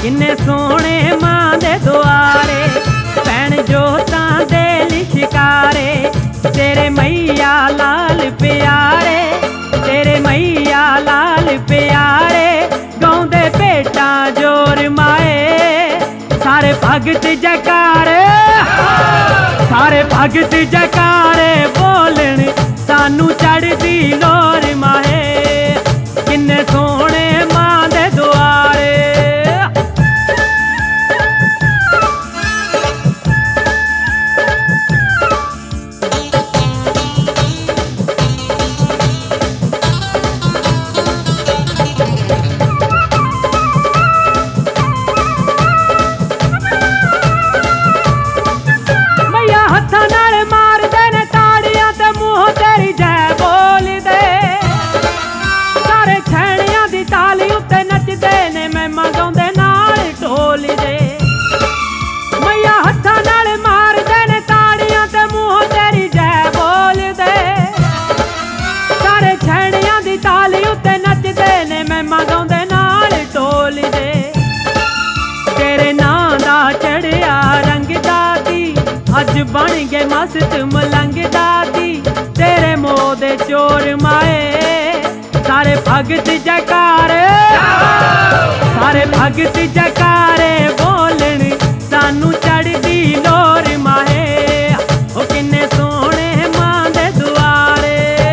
किन्ने सोने मां दे दुआरे भैन जोतां दे लिशकारे तेरे मैया लाल प्यारे तेरे मैया लाल प्यारे गाउंदे भेटां जोर माए सारे भगत जयकारे सारे भगत जयकारे बोलन सानू चढ़दी लोर माहे किन्ने सोने मां दे दुआरे अज बन गए मस्त मलंग दादी तेरे मोह दे चोर माए सारे भगत जयकारे सारे भगत जयकारे बोलन सानू चढ़दी लोर माहे ओ किन्ने सोने मां दे दुआरे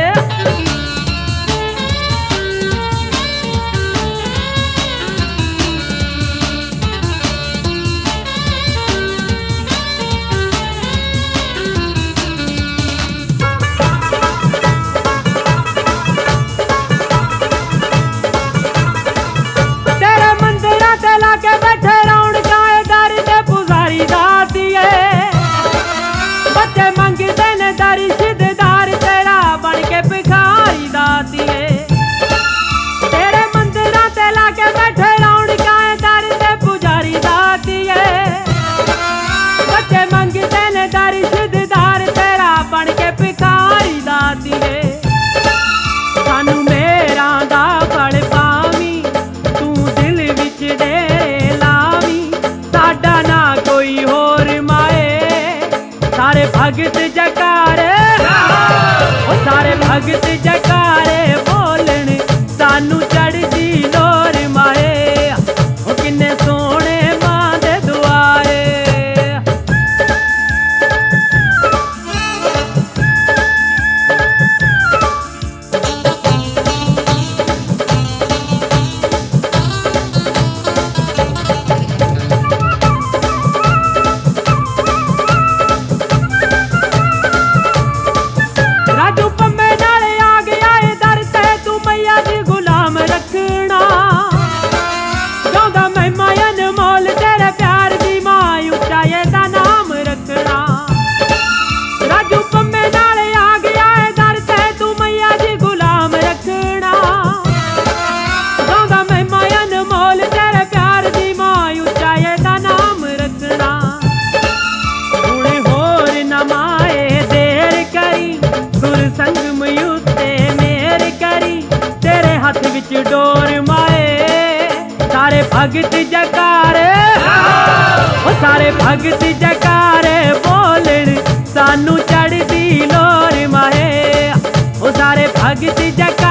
भगत जयकारे सारे भगत जयकारे बोलन सानू चढ़दी लोर माए ओ किन्ने सोने मां दे दुआरे डोर माए सारे भगत जयकारे सारे भगत जयकारे बोलन सानू चढ़दी लोर माहे सारे भगत जयकारे